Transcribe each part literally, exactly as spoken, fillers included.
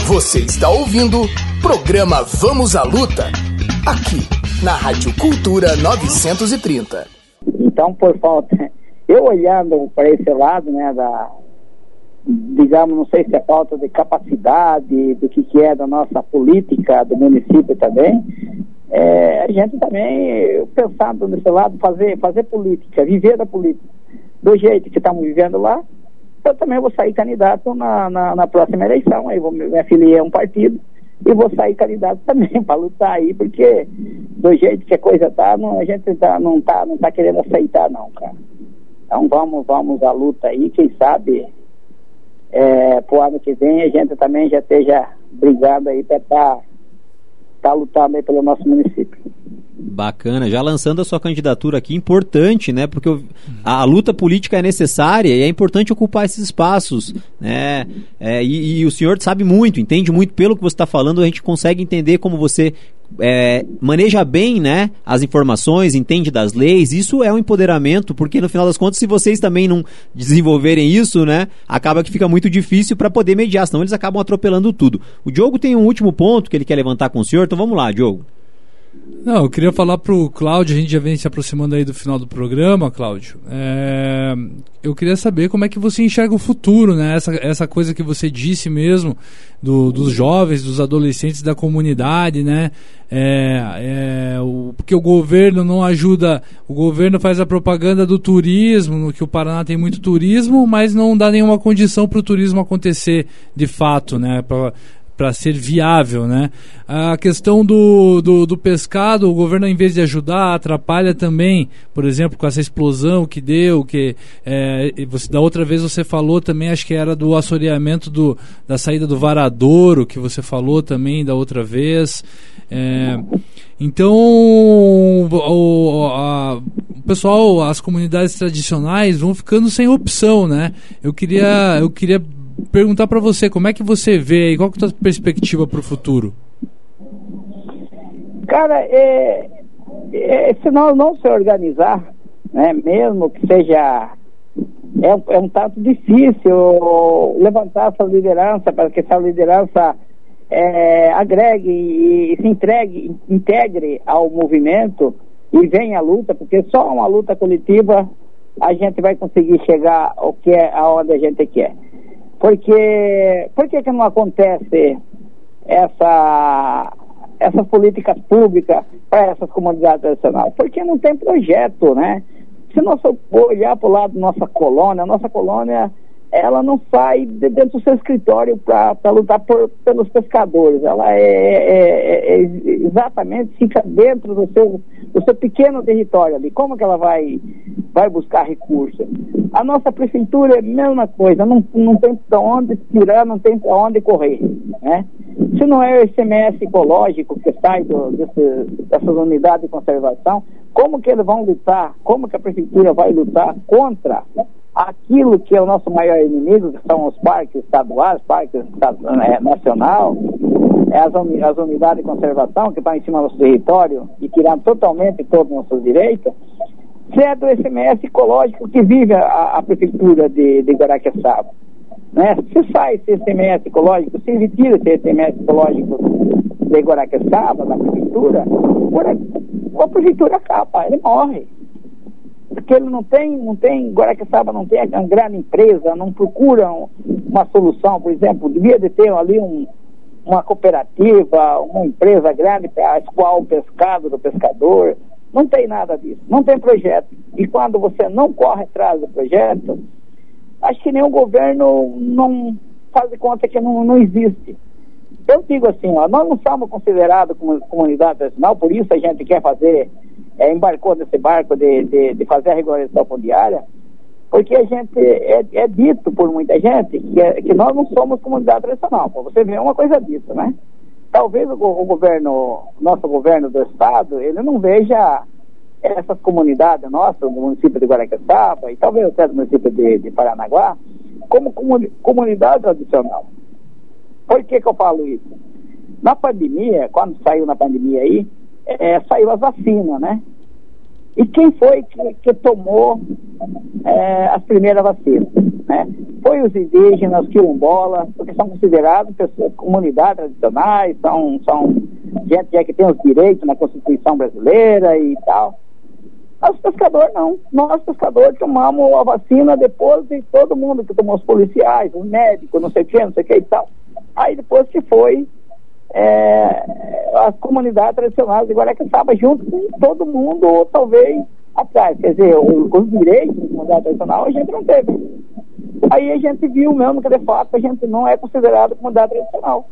Você está ouvindo programa Vamos à Luta, aqui na Rádio Cultura novecentos e trinta. Então, por falta, eu olhando para esse lado, né, da, digamos, não sei se é falta de capacidade, do que, que é da nossa política do município também, é, a gente também, pensando nesse lado, fazer, fazer política, viver da política, do jeito que estamos vivendo lá, eu também vou sair candidato na, na, na próxima eleição, aí vou me afiliar a um partido e vou sair candidato também para lutar aí, porque do jeito que a coisa tá, não, a gente tá, não, tá, não tá querendo aceitar não, cara. Então vamos, vamos à luta aí, quem sabe é, pro ano que vem a gente também já esteja brigando aí para estar tá, tá lutando aí pelo nosso município. Bacana, já lançando a sua candidatura aqui, importante, né, porque o, a, a luta política é necessária e é importante ocupar esses espaços, né, é, e, e o senhor sabe muito, entende muito pelo que você está falando, a gente consegue entender como você é, maneja bem, né, as informações, entende das leis, isso é um empoderamento, porque no final das contas, se vocês também não desenvolverem isso, né, acaba que fica muito difícil para poder mediar, senão eles acabam atropelando tudo. O Diogo tem um último ponto que ele quer levantar com o senhor, então vamos lá, Diogo. Não, eu queria falar pro Cláudio, a gente já vem se aproximando aí do final do programa, Cláudio. É, eu queria saber como é que você enxerga o futuro, né? Essa, essa coisa que você disse mesmo, do, dos jovens, dos adolescentes da comunidade, né? É, é, o, porque o governo não ajuda, o governo faz a propaganda do turismo, no que o Paraná tem muito turismo, mas não dá nenhuma condição para o turismo acontecer de fato, né? Pra, para ser viável, né? A questão do, do, do pescado, o governo, em vez de ajudar, atrapalha também, por exemplo, com essa explosão que deu, que é, você, da outra vez você falou também, acho que era do assoreamento do, da saída do Varadouro, que você falou também da outra vez. É, então, o, a, o pessoal, as comunidades tradicionais vão ficando sem opção, né? Eu queria, eu queria perguntar para você, como é que você vê aí, qual que é a tua perspectiva para o futuro? Cara, é, é, se nós não se organizar, né, mesmo que seja, é, é um tanto difícil levantar essa liderança, para que essa liderança é, agregue e, e se entregue, integre ao movimento e venha à luta, porque só uma luta coletiva a gente vai conseguir chegar ao que é, aonde a gente quer. Porque, por que que não acontece essa, essas políticas públicas para essas comunidades tradicionais? Porque não tem projeto, né? Se nós olhar para o lado da nossa colônia, a nossa colônia, ela não sai de dentro do seu escritório para lutar por, pelos pescadores. Ela é, é, é, exatamente fica dentro do seu, do seu pequeno território ali. Como que ela vai, vai buscar recursos? A nossa prefeitura é a mesma coisa, não, não tem para onde tirar, não tem para onde correr, né? Se não é o I C M S ecológico que sai do, desse, dessas unidades de conservação, como que eles vão lutar, como que a prefeitura vai lutar contra aquilo que é o nosso maior inimigo, que são os parques estaduais, parques é, nacional, é as, uni, as unidades de conservação que estão em cima do nosso território e tirando totalmente todos os nossos direitos, se é do I C M S ecológico que vive a, a prefeitura de, de Guaraqueçaba, né? Se sai esse I C M S ecológico, se retira esse I C M S ecológico de Guaraqueçaba, da prefeitura, a prefeitura acaba, ele morre. Porque ele não tem, não tem, Guaraqueçaba não tem uma grande empresa, não procura uma solução, por exemplo, devia de ter ali um, uma cooperativa, uma empresa grande para escoar o pescado do pescador. Não tem nada disso, não tem projeto. E quando você não corre atrás do projeto, acho que nenhum governo não faz de conta que não, não existe. Eu digo assim, ó, nós não somos considerados como comunidade tradicional, por isso a gente quer fazer, é, embarcou nesse barco de, de, de fazer a regularização fundiária, porque a gente, é, é dito por muita gente que, é, que nós não somos comunidade tradicional. Pra você ver uma coisa disso, né? Talvez o, o governo, nosso governo do estado, ele não veja essas comunidades nossas, do município de Guaraqueçaba e talvez até do município de, de Paranaguá, como comuni- comunidade tradicional. Por que que eu falo isso? Na pandemia, quando saiu na pandemia aí, é, saiu as vacinas, né? E quem foi que, que tomou é, as primeiras vacinas? Né? Foi os indígenas, quilombolas, porque são considerados pessoas, comunidades tradicionais, são, são gente já que tem os direitos na Constituição brasileira e tal. Nós pescadores não. Nós pescadores tomamos a vacina depois de todo mundo que tomou, os policiais, os médicos, não sei o que, não sei o que e tal. Aí depois que foi é, as comunidades tradicionais, agora é que estava junto com todo mundo, ou talvez atrás. Quer dizer, os, os direitos da comunidade tradicional a gente não teve. Aí a gente viu mesmo que de fato a gente não é considerado comunidade tradicional.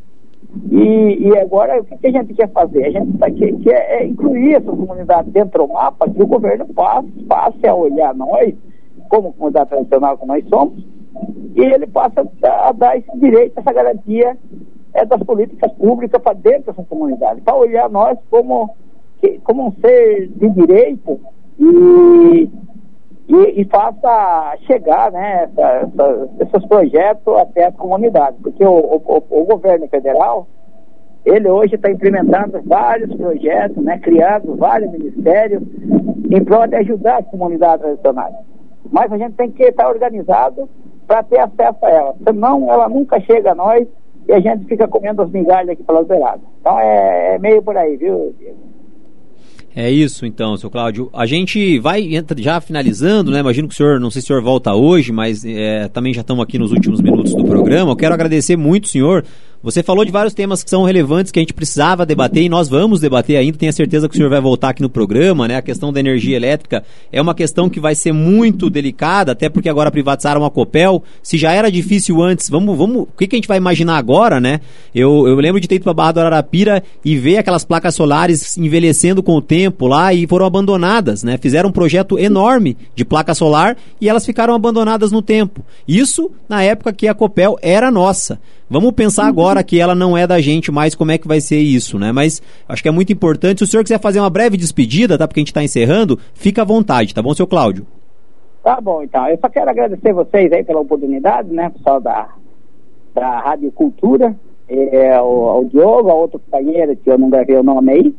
E, e agora o que, que a gente quer fazer? A gente tá, quer, quer é incluir essas comunidades dentro do mapa, que o governo passe, passe a olhar nós, como comunidade tradicional que nós somos, e ele passa a, a dar esse direito, essa garantia é, das políticas públicas para dentro dessa comunidade, para olhar nós como, que, como um ser de direito e, e, e faça chegar, né, essa, essa, esses projetos até as comunidades, porque o, o, o governo federal, ele hoje está implementando vários projetos, né, criando vários ministérios em prol de ajudar as comunidades tradicionais. Mas a gente tem que estar organizado para ter acesso a ela, senão ela nunca chega a nós e a gente fica comendo as migalhas aqui pelas beiradas. Então é, é meio por aí, viu, Diego? É isso então, seu Cláudio. A gente vai já finalizando, né? Imagino que o senhor, não sei se o senhor volta hoje, mas é, também já estamos aqui nos últimos minutos do programa. Eu quero agradecer muito, senhor. Você falou de vários temas que são relevantes, que a gente precisava debater e nós vamos debater ainda. Tenho a certeza que o senhor vai voltar aqui no programa, né? A questão da energia elétrica é uma questão que vai ser muito delicada, até porque agora privatizaram a Copel. Se já era difícil antes, vamos, vamos, o que, que a gente vai imaginar agora, né? Eu, eu lembro de ter ido para Barra do Ararapira e ver aquelas placas solares envelhecendo com o tempo lá e foram abandonadas, né? Fizeram um projeto enorme de placa solar e elas ficaram abandonadas no tempo. Isso na época que a Copel era nossa. Vamos pensar agora que ela não é da gente mais, como é que vai ser isso, né? Mas acho que é muito importante. Se o senhor quiser fazer uma breve despedida, tá? Porque a gente está encerrando, fica à vontade, tá bom, seu Cláudio? Tá bom, então. Eu só quero agradecer vocês aí pela oportunidade, né? Pessoal da, da Rádio Cultura, é, ao, ao Diogo, a outro companheiro que eu não gravei o nome aí.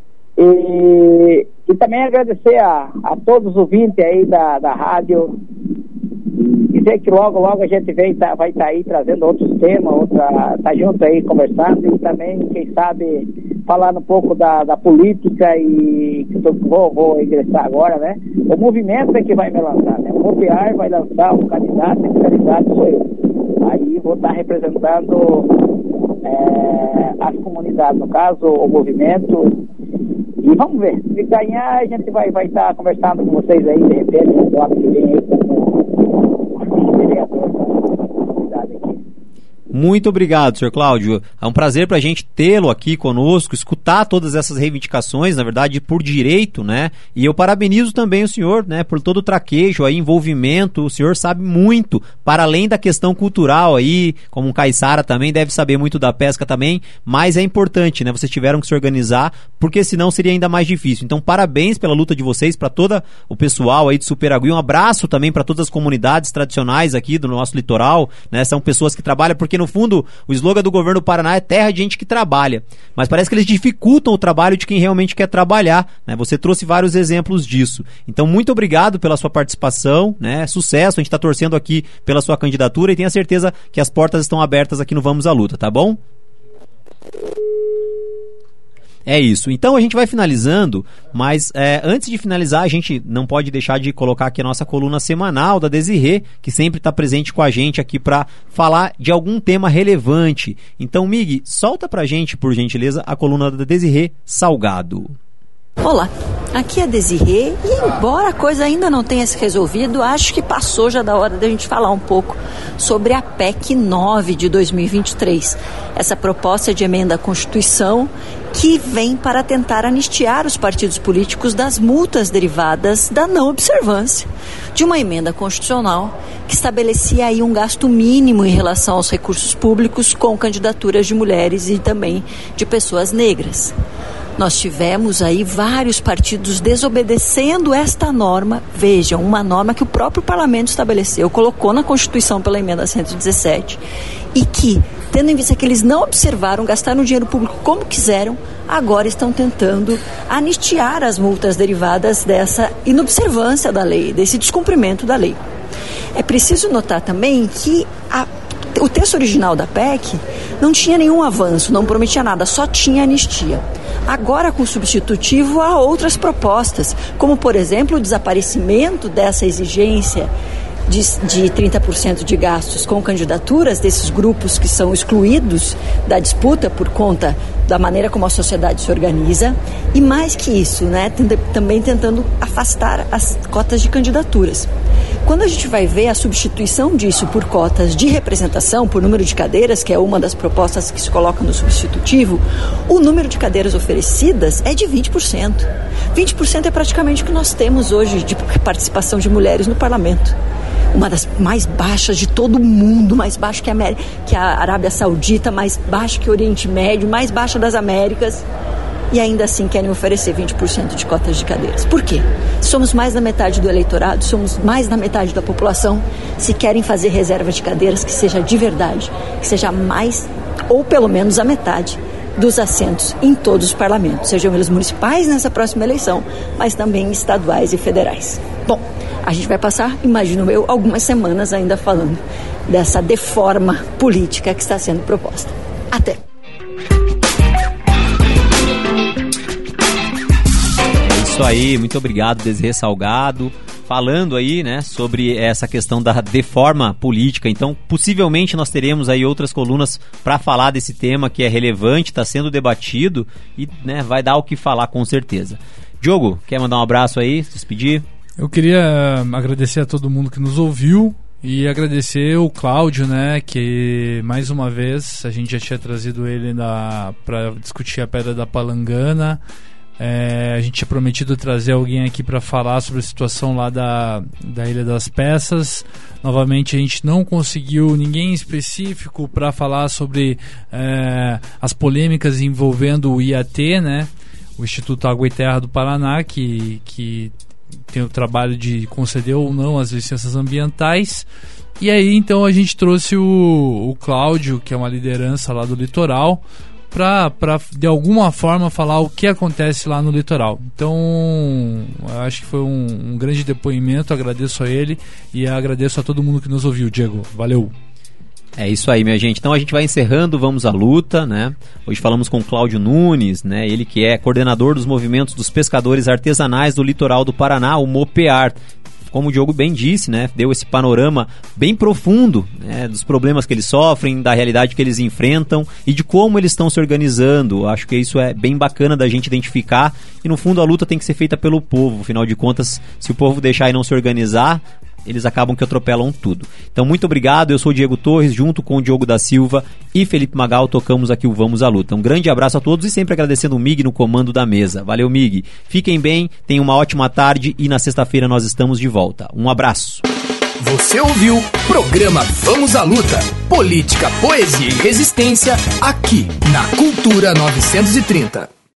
E, e também agradecer a, a todos os ouvintes aí da, da rádio. Dizer que logo, logo a gente vem, tá, vai estar tá aí trazendo outros temas, outra, tá junto aí conversando e também, quem sabe, falando um pouco da, da política e que eu vou, vou ingressar agora, né? O movimento é que vai me lançar, né? O Mobiar vai lançar um candidato e o candidato sou eu. Aí vou estar tá representando é, as comunidades, no caso, o movimento. E vamos ver, se ganhar a gente vai estar vai tá conversando com vocês aí, de repente, no ano que vem aí, como vereador da comunidade aqui. Muito obrigado, senhor Cláudio. É um prazer para a gente tê-lo aqui conosco, escutar todas essas reivindicações, na verdade, por direito, né? E eu parabenizo também o senhor, né, por todo o traquejo aí, envolvimento. O senhor sabe muito, para além da questão cultural aí, como um caiçara também, deve saber muito da pesca também, mas é importante, né? Vocês tiveram que se organizar, porque senão seria ainda mais difícil. Então, parabéns pela luta de vocês, para todo o pessoal aí de Superagui. Um abraço também para todas as comunidades tradicionais aqui do nosso litoral, né? São pessoas que trabalham, porque no fundo, o slogan do governo do Paraná é terra de gente que trabalha. Mas parece que eles dificultam o trabalho de quem realmente quer trabalhar, né? Você trouxe vários exemplos disso. Então, muito obrigado pela sua participação, né? Sucesso, a gente está torcendo aqui pela sua candidatura e tenha certeza que as portas estão abertas aqui no Vamos à Luta, tá bom? É isso. Então a gente vai finalizando, mas é, antes de finalizar, a gente não pode deixar de colocar aqui a nossa coluna semanal da Desirê, que sempre está presente com a gente aqui para falar de algum tema relevante. Então, Mig, solta pra gente, por gentileza, a coluna da Desirê Salgado. Olá, aqui é a Desirê e embora a coisa ainda não tenha se resolvido, acho que passou já da hora da gente falar um pouco sobre a P E C nove de dois mil e vinte e três, essa proposta de emenda à Constituição que vem para tentar anistiar os partidos políticos das multas derivadas da não observância de uma emenda constitucional que estabelecia aí um gasto mínimo em relação aos recursos públicos com candidaturas de mulheres e também de pessoas negras. Nós tivemos aí vários partidos desobedecendo esta norma. Vejam, uma norma que o próprio parlamento estabeleceu, colocou na Constituição pela emenda cento e dezessete e que tendo em vista que eles não observaram, gastaram o dinheiro público como quiseram, agora estão tentando anistiar as multas derivadas dessa inobservância da lei, desse descumprimento da lei. É preciso notar também que a, o texto original da P E C não tinha nenhum avanço, não prometia nada, só tinha anistia. Agora, com o substitutivo, há outras propostas, como, por exemplo, o desaparecimento dessa exigência de, de trinta por cento de gastos com candidaturas desses grupos que são excluídos da disputa por conta da maneira como a sociedade se organiza, e mais que isso, né, também tentando afastar as cotas de candidaturas. Quando a gente vai ver a substituição disso por cotas de representação, por número de cadeiras, que é uma das propostas que se coloca no substitutivo, o número de cadeiras oferecidas é de vinte por cento. vinte por cento é praticamente o que nós temos hoje de participação de mulheres no parlamento. Uma das mais baixas de todo o mundo, mais baixo que a, América, que a Arábia Saudita, mais baixo que o Oriente Médio, mais baixa das Américas. E ainda assim querem oferecer vinte por cento de cotas de cadeiras. Por quê? Somos mais da metade do eleitorado, somos mais da metade da população. Se querem fazer reserva de cadeiras, que seja de verdade, que seja mais, ou pelo menos a metade dos assentos em todos os parlamentos, sejam eles municipais nessa próxima eleição, mas também estaduais e federais. Bom, a gente vai passar, imagino eu, algumas semanas ainda falando dessa deforma política que está sendo proposta. Até! Isso aí, muito obrigado, Desirê Salgado, falando aí, né, sobre essa questão da deforma política. Então, possivelmente nós teremos aí outras colunas para falar desse tema que é relevante, está sendo debatido e, né, vai dar o que falar com certeza. Diogo, quer mandar um abraço aí, se despedir? Eu queria agradecer a todo mundo que nos ouviu e agradecer o Cláudio, né, que mais uma vez a gente já tinha trazido ele para discutir a Pedra da Palangana. É, a gente tinha prometido trazer alguém aqui para falar sobre a situação lá da, da Ilha das Peças. Novamente a gente não conseguiu ninguém específico para falar sobre é, as polêmicas envolvendo o I A T, né, o Instituto Água e Terra do Paraná, que, que tem o trabalho de conceder ou não as licenças ambientais. E aí então a gente trouxe o, o Cláudio, que é uma liderança lá do litoral, para de alguma forma falar o que acontece lá no litoral. Então, eu acho que foi um, um grande depoimento, agradeço a ele e agradeço a todo mundo que nos ouviu. Diego, valeu! É isso aí, minha gente. Então a gente vai encerrando, vamos à luta, né? Hoje falamos com Cláudio Nunes, né? Ele que é coordenador dos movimentos dos pescadores artesanais do litoral do Paraná, o MOPEAR. Como o Diogo bem disse, né, deu esse panorama bem profundo, né, dos problemas que eles sofrem, da realidade que eles enfrentam e de como eles estão se organizando. Acho que isso é bem bacana da gente identificar e, no fundo, a luta tem que ser feita pelo povo. Afinal de contas, se o povo deixar e não se organizar, eles acabam que atropelam tudo. Então, muito obrigado. Eu sou o Diego Torres, junto com o Diogo da Silva e Felipe Magal, tocamos aqui o Vamos à Luta. Um grande abraço a todos e sempre agradecendo o Mig no comando da mesa. Valeu, Mig. Fiquem bem, tenham uma ótima tarde e na sexta-feira nós estamos de volta. Um abraço. Você ouviu Programa Vamos à Luta. Política, poesia e resistência aqui na Cultura novecentos e trinta.